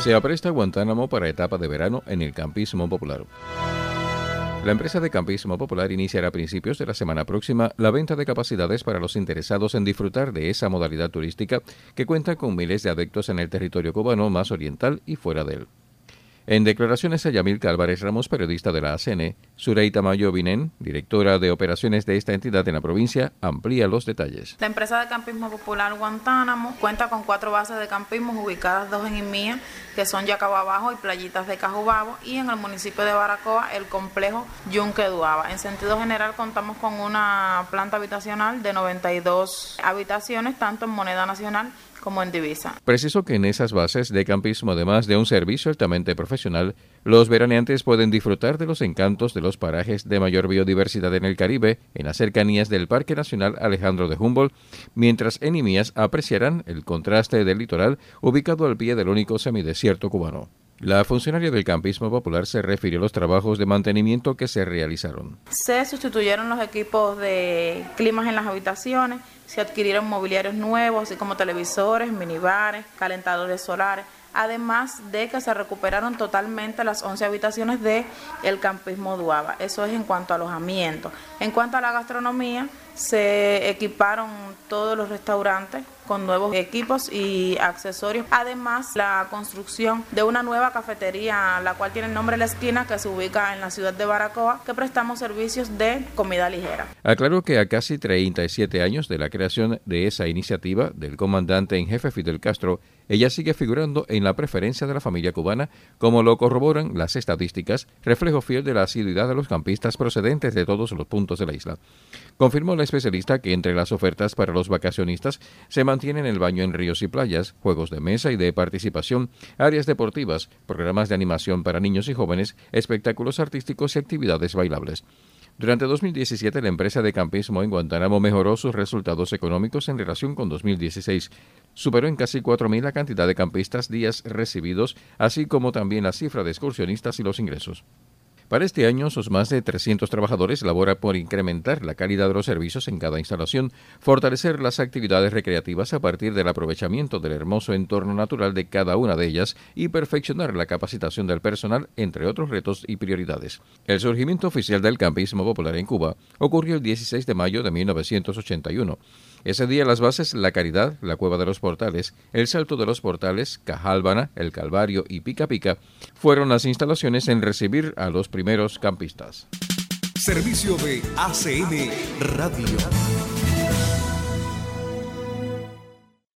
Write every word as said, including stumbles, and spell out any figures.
Se apresta Guantánamo para etapa de verano en el campismo popular. La empresa de campismo popular iniciará a principios de la semana próxima la venta de capacidades para los interesados en disfrutar de esa modalidad turística que cuenta con miles de adeptos en el territorio cubano más oriental y fuera de él. En declaraciones a Yamilca Álvarez Ramos, periodista de la A C N, Sureita Mayo Vinén, directora de operaciones de esta entidad en la provincia, amplía los detalles. La empresa de campismo popular Guantánamo cuenta con cuatro bases de campismo ubicadas, dos en Imía, que son Yacabo Abajo y Playitas de Cajubabo, y en el municipio de Baracoa, el complejo Yunque Duaba. En sentido general, contamos con una planta habitacional de noventa y dos habitaciones, tanto en moneda nacional como en divisa. Preciso que en esas bases de campismo, además de un servicio altamente profesional, los veraneantes pueden disfrutar de los encantos de los parajes de mayor biodiversidad en el Caribe, en las cercanías del Parque Nacional Alejandro de Humboldt, mientras en Imías apreciarán el contraste del litoral ubicado al pie del único semidesierto cubano. La funcionaria del campismo popular se refirió a los trabajos de mantenimiento que se realizaron. Se sustituyeron los equipos de climas en las habitaciones, se adquirieron mobiliarios nuevos, así como televisores, minibares, calentadores solares, además de que se recuperaron totalmente las once habitaciones del campismo Duaba. Eso es en cuanto a alojamiento. En cuanto a la gastronomía, se equiparon todos los restaurantes con nuevos equipos y accesorios. Además, la construcción de una nueva cafetería, la cual tiene el nombre La Esquina, que se ubica en la ciudad de Baracoa, que prestamos servicios de comida ligera. Aclaró que a casi treinta y siete años de la creación de esa iniciativa del comandante en jefe Fidel Castro, ella sigue figurando en la preferencia de la familia cubana, como lo corroboran las estadísticas, reflejo fiel de la asiduidad de los campistas procedentes de todos los puntos de la isla. Confirmó la especialista que entre las ofertas para los vacacionistas se mantienen el baño en ríos y playas, juegos de mesa y de participación, áreas deportivas, programas de animación para niños y jóvenes, espectáculos artísticos y actividades bailables. Durante dos mil diecisiete, la empresa de campismo en Guantánamo mejoró sus resultados económicos en relación con dos mil dieciséis. Superó en casi cuatro mil la cantidad de campistas días recibidos, así como también la cifra de excursionistas y los ingresos. Para este año, sus más de trescientos trabajadores laboran por incrementar la calidad de los servicios en cada instalación, fortalecer las actividades recreativas a partir del aprovechamiento del hermoso entorno natural de cada una de ellas y perfeccionar la capacitación del personal, entre otros retos y prioridades. El surgimiento oficial del campismo popular en Cuba ocurrió el dieciséis de mayo de mil novecientos ochenta y uno. Ese día las bases La Caridad, la Cueva de los Portales, el Salto de los Portales, Cajálvana, el Calvario y Pica Pica fueron las instalaciones en recibir a los primeros campistas. Servicio de A C N Radio.